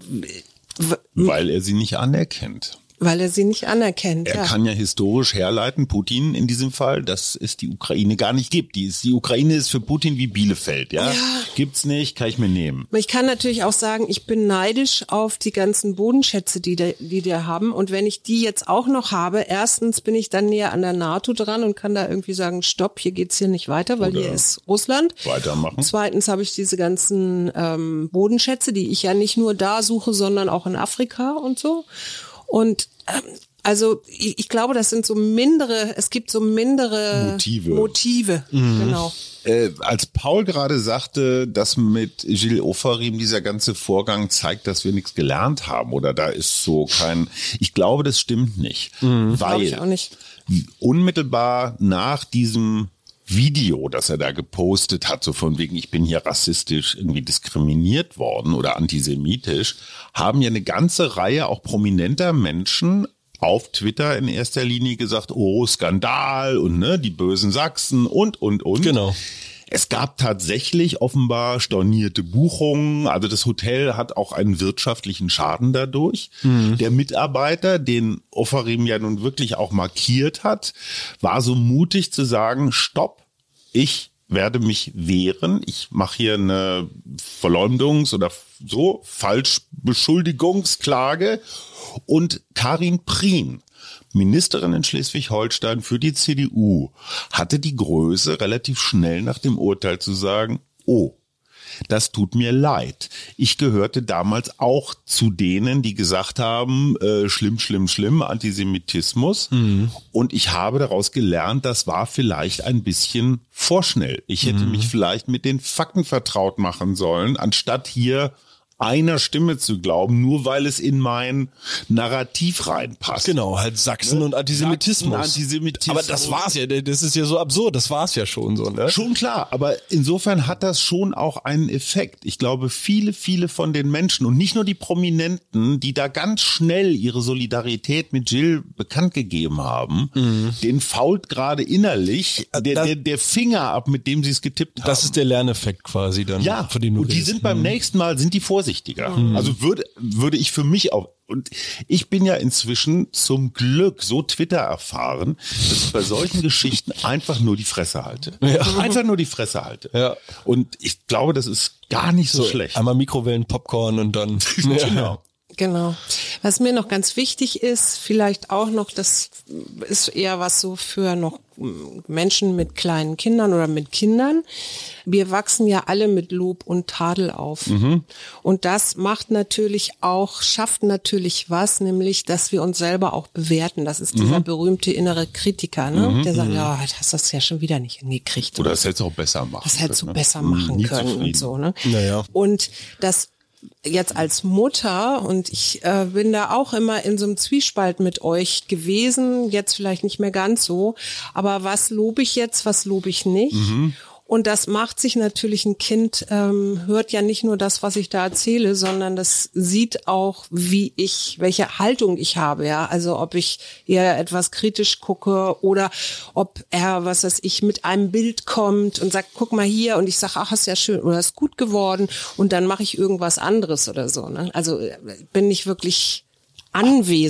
w- weil er sie nicht anerkennt. Weil er sie nicht anerkennt. Er ja. kann ja historisch herleiten, Putin in diesem Fall, dass es die Ukraine gar nicht gibt. Die, ist, die Ukraine ist für Putin wie Bielefeld. Ja? ja, gibt's nicht, kann ich mir nehmen. Ich kann natürlich auch sagen, ich bin neidisch auf die ganzen Bodenschätze, die die, die die haben. Und wenn ich die jetzt auch noch habe, erstens bin ich dann näher an der NATO dran und kann da irgendwie sagen, stopp, hier geht's hier nicht weiter, weil Oder hier ist Russland. Weitermachen. Zweitens habe ich diese ganzen ähm, Bodenschätze, die ich ja nicht nur da suche, sondern auch in Afrika und so. Und ähm, also ich, ich glaube, das sind so mindere, es gibt so mindere Motive. Motive, mhm. genau. Äh, als Paul gerade sagte, dass mit Gilles Ofarim dieser ganze Vorgang zeigt, dass wir nichts gelernt haben oder da ist so kein, ich glaube, das stimmt nicht. Mhm. Weil ich auch nicht. Unmittelbar nach diesem Video, das er da gepostet hat, so von wegen, ich bin hier rassistisch irgendwie diskriminiert worden oder antisemitisch, haben ja eine ganze Reihe auch prominenter Menschen auf Twitter in erster Linie gesagt, oh, Skandal und ne, die bösen Sachsen und, und, und. Genau. Es gab tatsächlich offenbar stornierte Buchungen. Also das Hotel hat auch einen wirtschaftlichen Schaden dadurch. Mhm. Der Mitarbeiter, den Ofarim ja nun wirklich auch markiert hat, war so mutig zu sagen, stopp, ich werde mich wehren. Ich mache hier eine Verleumdungs- oder so Falschbeschuldigungsklage. Und Karin Prien, Ministerin in Schleswig-Holstein für die C D U, hatte die Größe, relativ schnell nach dem Urteil zu sagen, oh, das tut mir leid. Ich gehörte damals auch zu denen, die gesagt haben, äh, schlimm, schlimm, schlimm, Antisemitismus. Mhm. Und ich habe daraus gelernt, das war vielleicht ein bisschen vorschnell. Ich hätte mhm. mich vielleicht mit den Fakten vertraut machen sollen, anstatt hier einer Stimme zu glauben, nur weil es in mein Narrativ reinpasst. Genau, halt Sachsen ne? und Antisemitismus. Sachsen, Antisemitismus. Aber das war's ja, das ist ja so absurd, das war's ja schon so, ne? Schon klar, aber insofern hat das schon auch einen Effekt. Ich glaube, viele, viele von den Menschen und nicht nur die Prominenten, die da ganz schnell ihre Solidarität mit Gilles bekannt gegeben haben, mhm. denen fault gerade innerlich der, der, der Finger ab, mit dem sie es getippt haben. Das ist der Lerneffekt quasi dann. Ja, für den du und die redest. sind beim mhm. nächsten Mal, sind die vorsichtiger. Mhm. Also würde, würde ich für mich auch, und ich bin ja inzwischen zum Glück so Twitter erfahren, dass ich bei solchen Geschichten einfach nur die Fresse halte. Ja. Einfach nur die Fresse halte. Ja. Und ich glaube, das ist gar nicht so, so schlecht. Einmal Mikrowellen, Popcorn und dann. Genau. Genau. Was mir noch ganz wichtig ist, vielleicht auch noch, das ist eher was so für noch Menschen mit kleinen Kindern oder mit Kindern. Wir wachsen ja alle mit Lob und Tadel auf. Mhm. Und das macht natürlich auch, schafft natürlich was, nämlich, dass wir uns selber auch bewerten. Das ist dieser mhm. berühmte innere Kritiker, ne? Mhm. Der sagt, ja, oh, das hast du ja schon wieder nicht hingekriegt. Oder das hättest du auch besser machen Das hättest du ne? besser machen Nie können zufrieden. und so, ne? Naja. Und das jetzt als Mutter, und ich äh, bin da auch immer in so einem Zwiespalt mit euch gewesen, jetzt vielleicht nicht mehr ganz so, aber was lobe ich jetzt, was lobe ich nicht? Mhm. Und das macht sich natürlich, ein Kind ähm, hört ja nicht nur das, was ich da erzähle, sondern das sieht auch, wie ich, welche Haltung ich habe, ja. Also ob ich eher etwas kritisch gucke oder ob er, was weiß ich, mit einem Bild kommt und sagt, guck mal hier, und ich sage, ach, ist ja schön oder ist gut geworden, und dann mache ich irgendwas anderes oder so, ne? Also bin ich wirklich anwesend.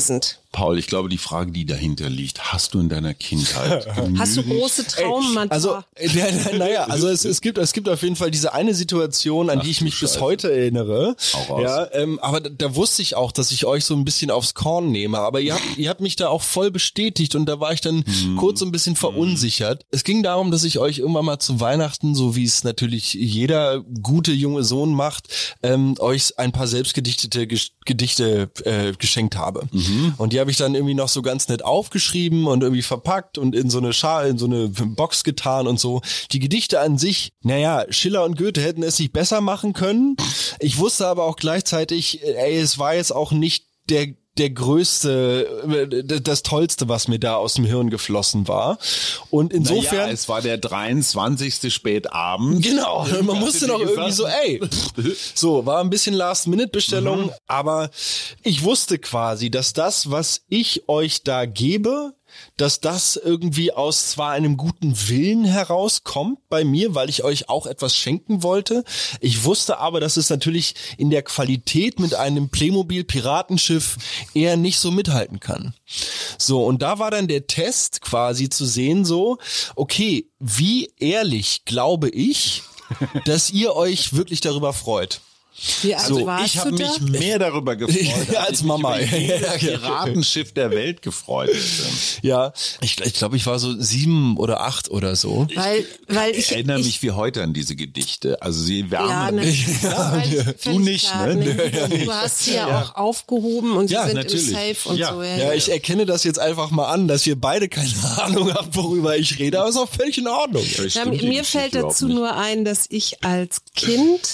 Paul, ich glaube, die Frage, die dahinter liegt, hast du in deiner Kindheit Hast du große Traumen manchmal? Also, ja, naja, also es, es gibt es gibt auf jeden Fall diese eine Situation, an Ach, die ich mich bis Scheiße. heute erinnere. Hau raus. Ja, ähm, aber da, da wusste ich auch, dass ich euch so ein bisschen aufs Korn nehme. Aber ihr habt, ihr habt mich da auch voll bestätigt und da war ich dann hm. kurz so ein bisschen verunsichert. Hm. Es ging darum, dass ich euch irgendwann mal zu Weihnachten, so wie es natürlich jeder gute junge Sohn macht, ähm, euch ein paar selbstgedichtete Ges- Gedichte äh, geschenkt habe. Mhm. Und die habe ich dann irgendwie noch so ganz nett aufgeschrieben und irgendwie verpackt und in so eine Schale, in so eine Box getan und so. Die Gedichte an sich, naja, Schiller und Goethe hätten es sich besser machen können. Ich wusste aber auch gleichzeitig, ey, es war jetzt auch nicht der der größte, das Tollste, was mir da aus dem Hirn geflossen war. Und insofern... Naja, es war der dreiundzwanzigste Spätabend. Genau, man musste noch irgendwie so, ey, so, war ein bisschen Last-Minute-Bestellung, mhm. aber ich wusste quasi, dass das, was ich euch da gebe, dass das irgendwie aus zwar einem guten Willen herauskommt bei mir, weil ich euch auch etwas schenken wollte. Ich wusste aber, dass es natürlich in der Qualität mit einem Playmobil-Piratenschiff eher nicht so mithalten kann. So, und da war dann der Test quasi zu sehen so, okay, wie ehrlich glaube ich, dass ihr euch wirklich darüber freut? Wie alt Also warst ich habe du mich da? mehr darüber gefreut, Ja, als als ich Mama. mich über jedes Piratenschiff der Welt gefreut hätte. Ja, ich, ich glaube, ich war so sieben oder acht oder so. Weil, weil Ich ich erinnere ich, mich wie heute an diese Gedichte. Also sie wärmen. Ja, ne, Ja, weil- du nicht, klar, ne? Du, du hast sie ja, auch aufgehoben und sie Ja, sind natürlich. im Safe und Ja. so. Ja, ich erkenne das jetzt einfach mal an, dass wir beide keine Ahnung haben, worüber ich rede, aber ist auch völlig in Ordnung. Das Ja, stimmt die mir Geschichte fällt überhaupt dazu nicht. nur ein, dass ich als Kind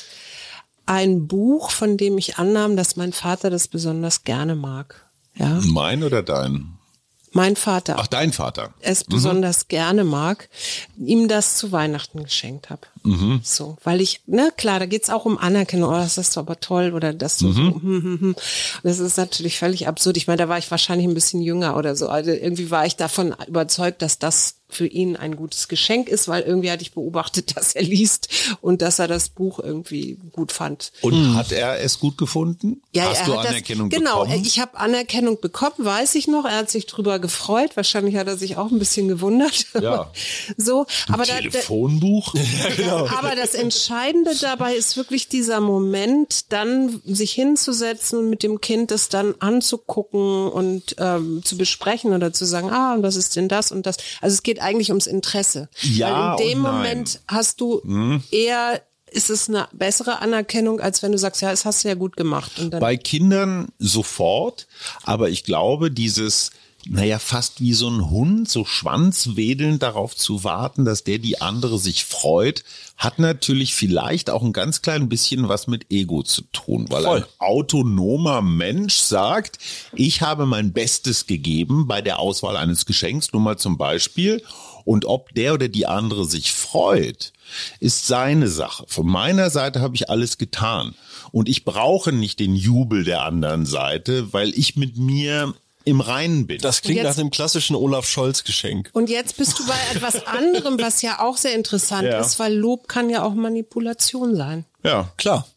ein Buch, von dem ich annahm, dass mein Vater das besonders gerne mag. Ja, Mein oder dein? mein Vater. Ach, dein Vater. es besonders gerne mag, ihm das zu Weihnachten geschenkt habe. Mhm. So, weil ich, ne, klar, da geht's auch um Anerkennung, oh, das ist aber toll oder das so, mhm. so hm, hm, hm. Das ist natürlich völlig absurd. Ich meine, da war ich wahrscheinlich ein bisschen jünger oder so. Also irgendwie war ich davon überzeugt, dass das für ihn ein gutes Geschenk ist, weil irgendwie hatte ich beobachtet, dass er liest und dass er das Buch irgendwie gut fand. Und hat er es gut gefunden? Ja, Hast er du hat Anerkennung das, genau, bekommen? ich habe Anerkennung bekommen, weiß ich noch. Er hat sich drüber gefreut. Wahrscheinlich hat er sich auch ein bisschen gewundert. Ja. So, aber da, da, Telefonbuch? Ja, genau. aber das Entscheidende dabei ist wirklich dieser Moment, dann sich hinzusetzen und mit dem Kind das dann anzugucken und ähm, zu besprechen oder zu sagen, ah, und was ist denn das und das? Also es geht eigentlich ums Interesse. Ja, Weil in dem und nein. Moment hast du hm. eher, ist es eine bessere Anerkennung, als wenn du sagst, ja, das hast du ja gut gemacht. Und dann Bei Kindern sofort, aber ich glaube, dieses, naja, fast wie so ein Hund, so schwanzwedelnd darauf zu warten, dass der die andere sich freut, hat natürlich vielleicht auch ein ganz klein bisschen was mit Ego zu tun, weil Voll. ein autonomer Mensch sagt, ich habe mein Bestes gegeben bei der Auswahl eines Geschenks, nur mal zum Beispiel, und ob der oder die andere sich freut, ist seine Sache. Von meiner Seite habe ich alles getan und ich brauche nicht den Jubel der anderen Seite, weil ich mit mir im Reinen bin. Das klingt Und nach jetzt- dem klassischen Olaf Scholz-Geschenk. Und jetzt bist du bei etwas anderem, was ja auch sehr interessant Ja. ist, weil Lob kann ja auch Manipulation sein. Ja, Klar.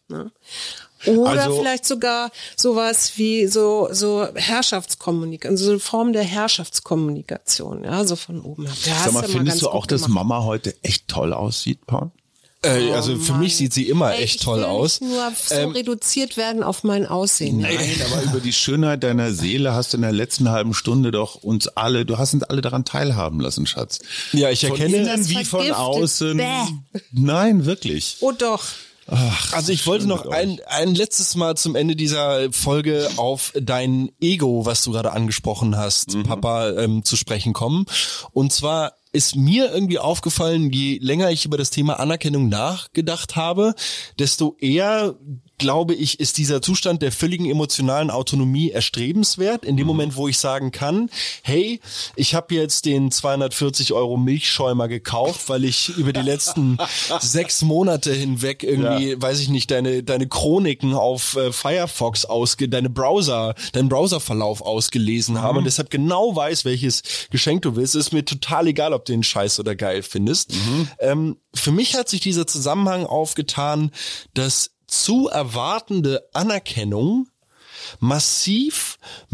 Oder Also- vielleicht sogar sowas wie so, so Herrschaftskommunikation, so eine Form der Herrschaftskommunikation, ja, so von oben her. Ja, Sag hast mal, du ja findest ganz du gut auch, dass gemacht. Mama heute echt toll aussieht, Paul? Äh, also für mich sieht sie immer Ey, echt toll ich will aus. nicht nur so Ähm, reduziert werden auf mein Aussehen. Nein, aber über die Schönheit deiner Seele hast du in der letzten halben Stunde doch uns alle, du hast uns alle daran teilhaben lassen, Schatz. Ja, ich Von erkenne. innen wie von vergiftet. außen. Bäh. Nein, wirklich. Oh doch. Also ich wollte noch ein, ein letztes Mal zum Ende dieser Folge auf dein Ego, was du gerade angesprochen hast, Mhm. Papa, ähm, zu sprechen kommen. Und zwar ist mir irgendwie aufgefallen, je länger ich über das Thema Anerkennung nachgedacht habe, desto eher, glaube ich, ist dieser Zustand der völligen emotionalen Autonomie erstrebenswert. In dem Moment, wo ich sagen kann, hey, ich habe jetzt den zweihundertvierzig Euro Milchschäumer gekauft, weil ich über die letzten sechs Monate hinweg irgendwie, ja. weiß ich nicht, deine deine Chroniken auf äh, Firefox ausge, deine Browser, deinen Browserverlauf ausgelesen mhm. habe und deshalb genau weiß, welches Geschenk du willst. Ist mir total egal, ob du den Scheiß oder geil findest. Mhm. Ähm, für mich hat sich dieser Zusammenhang aufgetan, dass zu erwartende Anerkennung massiv mit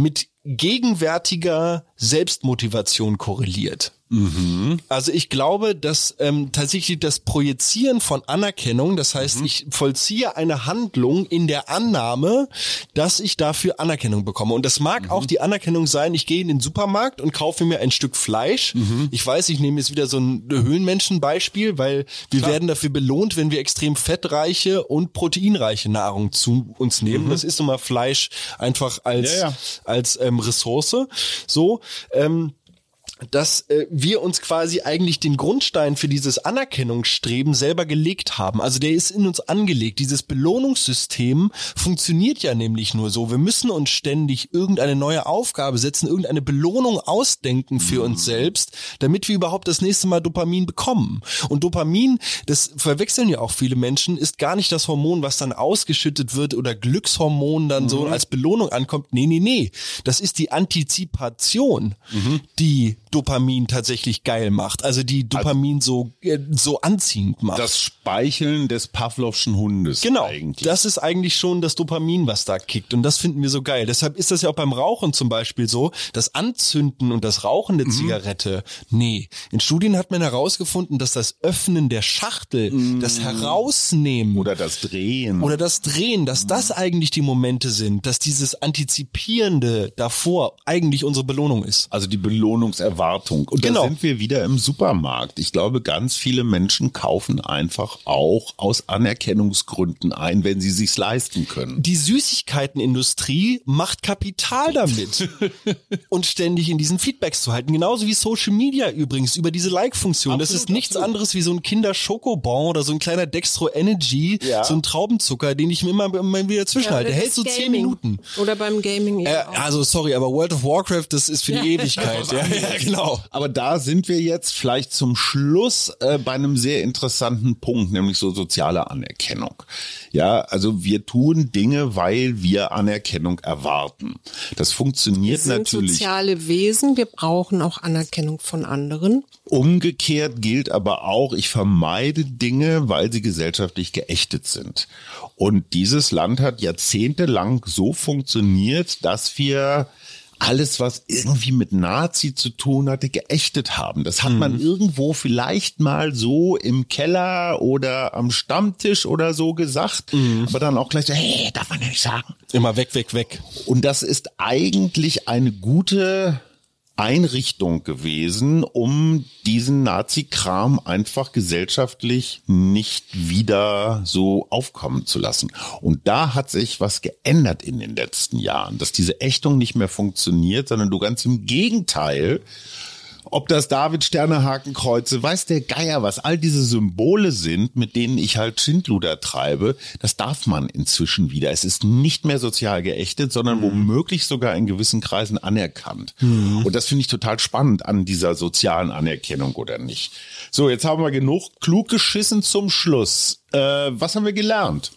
gegenwärtiger Selbstmotivation korreliert. Mhm. Also ich glaube, dass ähm, tatsächlich das Projizieren von Anerkennung, das heißt, mhm. ich vollziehe eine Handlung in der Annahme, dass ich dafür Anerkennung bekomme. Und das mag mhm. auch die Anerkennung sein, ich gehe in den Supermarkt und kaufe mir ein Stück Fleisch. Mhm. Ich weiß, ich nehme jetzt wieder so ein Höhlenmenschen-Beispiel, weil wir Klar. werden dafür belohnt, wenn wir extrem fettreiche und proteinreiche Nahrung zu uns nehmen. Mhm. Das ist nun mal Fleisch einfach als, ja, ja. als ähm, Ressource. So, ähm, dass äh, wir uns quasi eigentlich den Grundstein für dieses Anerkennungsstreben selber gelegt haben. Also der ist in uns angelegt. Dieses Belohnungssystem funktioniert ja nämlich nur so. Wir müssen uns ständig irgendeine neue Aufgabe setzen, irgendeine Belohnung ausdenken für uns selbst, damit wir überhaupt das nächste Mal Dopamin bekommen. Und Dopamin, das verwechseln ja auch viele Menschen, ist gar nicht das Hormon, was dann ausgeschüttet wird oder Glückshormon dann mhm. so als Belohnung ankommt. Nee, nee, nee. Das ist die Antizipation, mhm. die Dopamin tatsächlich geil macht, also die Dopamin also, so äh, so anziehend macht. Das Speicheln des Pavlovschen Hundes. Genau, eigentlich. Das ist eigentlich schon das Dopamin, was da kickt, und das finden wir so geil. Deshalb ist das ja auch beim Rauchen zum Beispiel so, das Anzünden und das Rauchen der mhm. Zigarette, nee. In Studien hat man herausgefunden, dass das Öffnen der Schachtel, mhm. das Herausnehmen oder das Drehen oder das Drehen, dass mhm. das eigentlich die Momente sind, dass dieses Antizipierende davor eigentlich unsere Belohnung ist. Also die Belohnungserwartung. Und genau. da sind wir wieder im Supermarkt. Ich glaube, ganz viele Menschen kaufen einfach auch aus Anerkennungsgründen ein, wenn sie sich's leisten können. Die Süßigkeitenindustrie macht Kapital damit und ständig in diesen Feedbacks zu halten. Genauso wie Social Media übrigens über diese Like-Funktion. Absolut, das ist nichts absolut. anderes wie so ein Kinder-Schokobon oder so ein kleiner Dextro Energy, ja. so ein Traubenzucker, den ich mir immer, immer wieder zwischenhalte. Ja, der hält so Gaming. zehn Minuten. Oder beim Gaming. Äh, also sorry, aber World of Warcraft, das ist für die ja. Ewigkeit. ja, ja, genau. Aber da sind wir jetzt vielleicht zum Schluss äh, bei einem sehr interessanten Punkt, nämlich so soziale Anerkennung. Ja, also wir tun Dinge, weil wir Anerkennung erwarten. Das funktioniert wir sind natürlich. Soziale Wesen, wir brauchen auch Anerkennung von anderen. Umgekehrt gilt aber auch, ich vermeide Dinge, weil sie gesellschaftlich geächtet sind. Und dieses Land hat jahrzehntelang so funktioniert, dass wir alles, was irgendwie mit Nazi zu tun hatte, geächtet haben. Das hat mhm. man irgendwo vielleicht mal so im Keller oder am Stammtisch oder so gesagt, mhm. aber dann auch gleich so, hey, darf man ja nicht sagen. Immer weg, weg, weg. Und das ist eigentlich eine gute Einrichtung gewesen, um diesen Nazi-Kram einfach gesellschaftlich nicht wieder so aufkommen zu lassen. Und da hat sich was geändert in den letzten Jahren, dass diese Ächtung nicht mehr funktioniert, sondern du ganz im Gegenteil, ob das David-Sterne-Hakenkreuze, weiß der Geier was, all diese Symbole sind, mit denen ich halt Schindluder treibe, das darf man inzwischen wieder. Es ist nicht mehr sozial geächtet, sondern mhm. womöglich sogar in gewissen Kreisen anerkannt. Mhm. Und das finde ich total spannend an dieser sozialen Anerkennung, oder nicht? So, jetzt haben wir genug klug geschissen zum Schluss. Äh, was haben wir gelernt?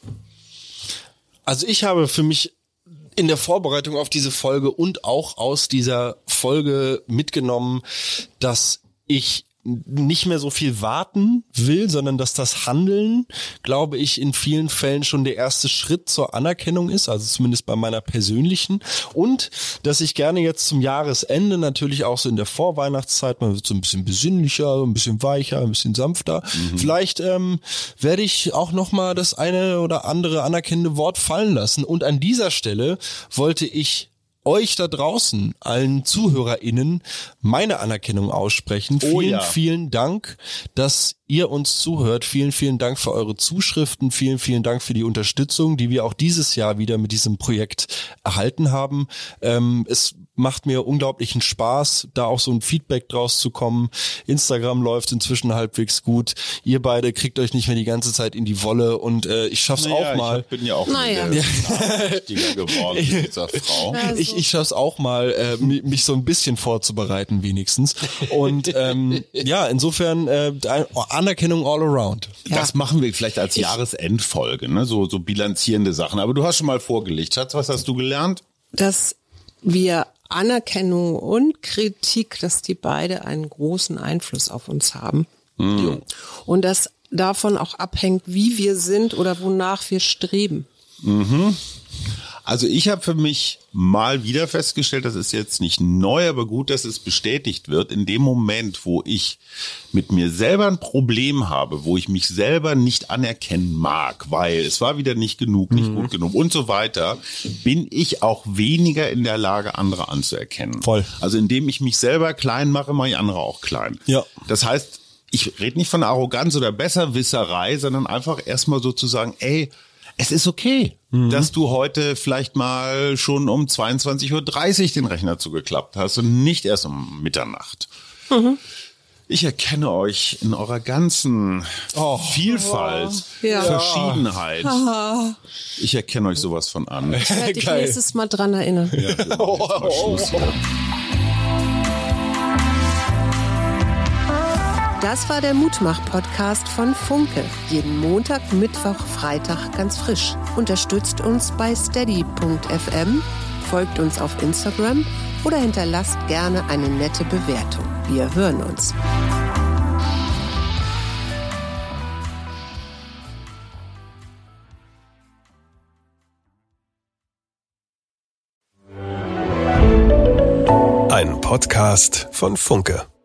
Also ich habe für mich in der Vorbereitung auf diese Folge und auch aus dieser Folge mitgenommen, dass ich nicht mehr so viel warten will, sondern dass das Handeln, glaube ich, in vielen Fällen schon der erste Schritt zur Anerkennung ist, also zumindest bei meiner persönlichen, und dass ich gerne jetzt zum Jahresende natürlich auch so in der Vorweihnachtszeit, man wird so ein bisschen besinnlicher, ein bisschen weicher, ein bisschen sanfter, mhm. vielleicht ähm, werde ich auch nochmal das eine oder andere anerkennende Wort fallen lassen, und an dieser Stelle wollte ich euch da draußen, allen ZuhörerInnen, meine Anerkennung aussprechen. Oh, vielen, ja. vielen Dank, dass ihr uns zuhört. Vielen, vielen Dank für eure Zuschriften. Vielen, vielen Dank für die Unterstützung, die wir auch dieses Jahr wieder mit diesem Projekt erhalten haben. Ähm, es macht mir unglaublichen Spaß, da auch so ein Feedback draus zu kommen. Instagram läuft inzwischen halbwegs gut. Ihr beide kriegt euch nicht mehr die ganze Zeit in die Wolle, und äh, ich schaff's naja, auch mal. Ich bin ja auch naja. nachhaltiger geworden mit dieser Frau. Also. Ich, ich schaff's auch mal, äh, mich so ein bisschen vorzubereiten wenigstens. Und ähm, ja, insofern äh, Anerkennung all around. Das ja. machen wir vielleicht als ich, Jahresendfolge, ne? so, so bilanzierende Sachen. Aber du hast schon mal vorgelegt. Schatz, was hast du gelernt? Dass wir Anerkennung und Kritik, dass die beide einen großen Einfluss auf uns haben. Mhm. Und dass davon auch abhängt, wie wir sind oder wonach wir streben. Mhm. Also ich habe für mich mal wieder festgestellt, das ist jetzt nicht neu, aber gut, dass es bestätigt wird. In dem Moment, wo ich mit mir selber ein Problem habe, wo ich mich selber nicht anerkennen mag, weil es war wieder nicht genug, nicht mhm. gut genug und so weiter, bin ich auch weniger in der Lage, andere anzuerkennen. Voll. Also indem ich mich selber klein mache, mache ich andere auch klein. Ja. Das heißt, ich rede nicht von Arroganz oder Besserwisserei, sondern einfach erstmal so zu sagen, ey, es ist okay, mhm. dass du heute vielleicht mal schon um zweiundzwanzig Uhr dreißig den Rechner zugeklappt hast und nicht erst um Mitternacht. Mhm. Ich erkenne euch in eurer ganzen oh. Vielfalt, oh. ja. Verschiedenheit. Ja. Ich erkenne euch sowas von an. Ich werde dich nächstes Mal dran erinnern. Ja, oh, oh, oh. Das war der Mutmach-Podcast von Funke. Jeden Montag, Mittwoch, Freitag ganz frisch. Unterstützt uns bei steady punkt f m, folgt uns auf Instagram oder hinterlasst gerne eine nette Bewertung. Wir hören uns. Ein Podcast von Funke.